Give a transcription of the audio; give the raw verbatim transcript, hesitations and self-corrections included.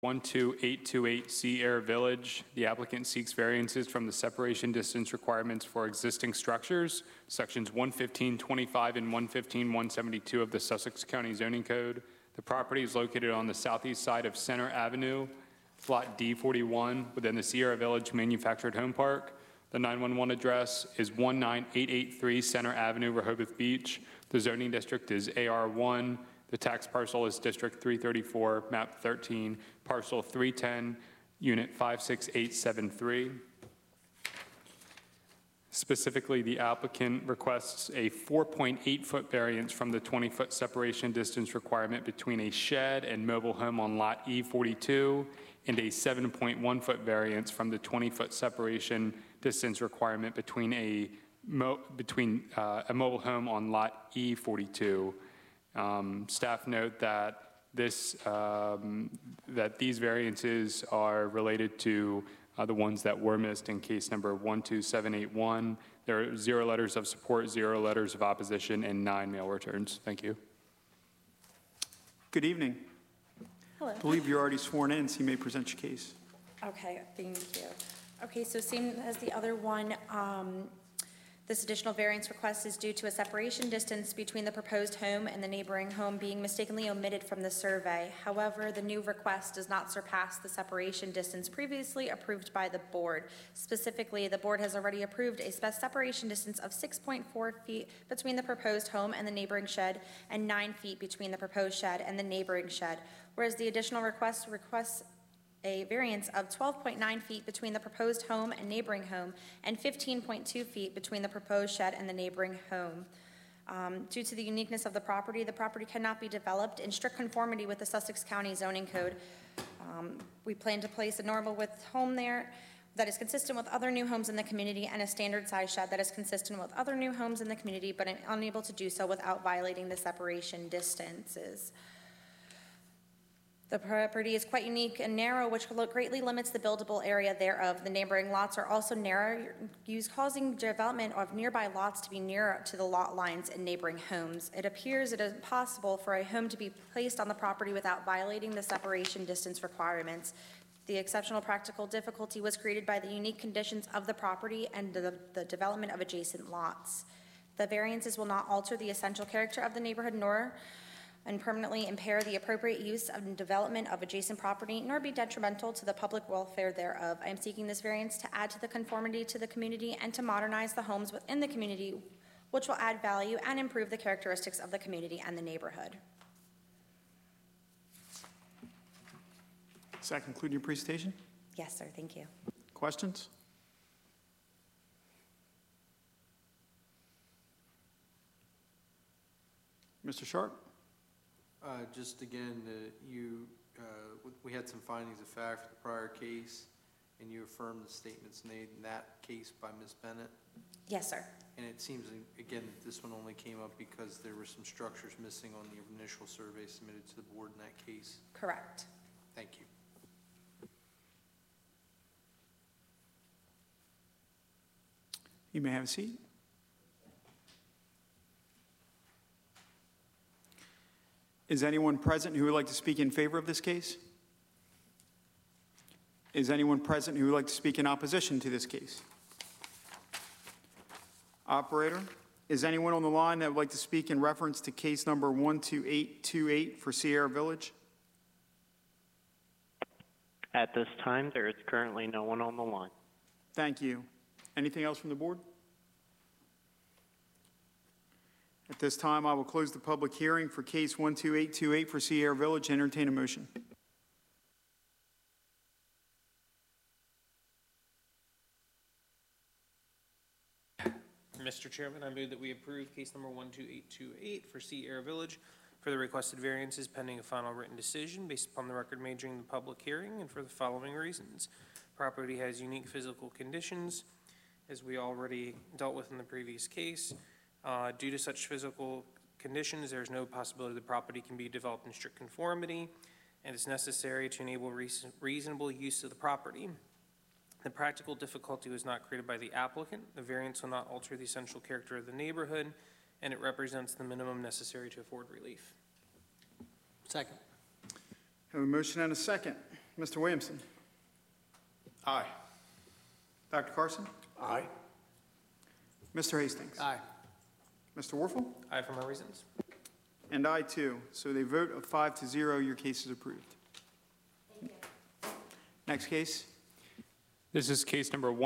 one two eight two eight Sea Air Village. The applicant seeks variances from the separation distance requirements for existing structures, sections one fifteen twenty-five and one fifteen one seventy-two of the Sussex County Zoning Code. The property is located on the southeast side of Center Avenue, Lot D forty-one, within the Sierra Village Manufactured Home Park. The nine one one address is one nine eight eight three Center Avenue, Rehoboth Beach. The zoning district is A R one. The tax parcel is District three thirty-four, map thirteen, parcel three ten, unit five six eight seven three. Specifically, the applicant requests a four point eight foot variance from the twenty foot separation distance requirement between a shed and mobile home on lot E forty-two, and a seven point one foot variance from the twenty foot separation distance requirement between a mo between uh, a mobile home on lot E forty-two. Um, staff note that this um, that these variances are related to uh, the ones that were missed in case number one two seven eight one. There are zero letters of support, zero letters of opposition, and nine mail returns. Thank you. Good evening. Hello. I believe you're already sworn in, so you may present your case. Okay, thank you. Okay, so same as the other one, um, this additional variance request is due to a separation distance between the proposed home and the neighboring home being mistakenly omitted from the survey. However, the new request does not surpass the separation distance previously approved by the board. Specifically, the board has already approved a separation distance of six point four feet between the proposed home and the neighboring shed and nine feet between the proposed shed and the neighboring shed, whereas the additional request requests a variance of twelve point nine feet between the proposed home and neighboring home and fifteen point two feet between the proposed shed and the neighboring home. Um, due to the uniqueness of the property, the property cannot be developed in strict conformity with the Sussex County Zoning Code. Um, we plan to place a normal width home there that is consistent with other new homes in the community and a standard size shed that is consistent with other new homes in the community, but unable to do so without violating the separation distances. The property is quite unique and narrow, which greatly limits the buildable area thereof. The neighboring lots are also narrow, causing development of nearby lots to be nearer to the lot lines in neighboring homes. It appears it is impossible for a home to be placed on the property without violating the separation distance requirements. The exceptional practical difficulty was created by the unique conditions of the property and the, the development of adjacent lots. The variances will not alter the essential character of the neighborhood nor and permanently impair the appropriate use and development of adjacent property, nor be detrimental to the public welfare thereof. I am seeking this variance to add to the conformity to the community and to modernize the homes within the community, which will add value and improve the characteristics of the community and the neighborhood. Does that conclude your presentation? Yes, sir. Thank you. Questions? Mister Sharp? Uh, just again, uh, you, uh, we had some findings of fact for the prior case, and you affirmed the statements made in that case by Miz Bennett. Yes, sir. And it seems, again, this one only came up because there were some structures missing on the initial survey submitted to the board in that case. Correct. Thank you. You may have a seat. Is anyone present who would like to speak in favor of this case? Is anyone present who would like to speak in opposition to this case? Operator, is anyone on the line that would like to speak in reference to case number one two eight two eight for Sierra Village? At this time, there is currently no one on the line. Thank you. Anything else from the board? At this time, I will close the public hearing for case one two eight two eight for Sierra Village and entertain a motion. Mister Chairman, I move that we approve case number one two eight two eight for Sierra Village for the requested variances pending a final written decision based upon the record made during the public hearing and for the following reasons. Property has unique physical conditions, as we already dealt with in the previous case. Uh, due to such physical conditions, there is no possibility the property can be developed in strict conformity, and it's necessary to enable reason, reasonable use of the property. The practical difficulty was not created by the applicant. The variance will not alter the essential character of the neighborhood, and it represents the minimum necessary to afford relief. Second. Have a motion and a second. Mister Williamson? Aye. Doctor Carson? Aye. Mister Hastings? Aye. Mister Warfel? Aye for more reasons. And I too. So they vote of five to zero, your case is approved. Next case. This is case number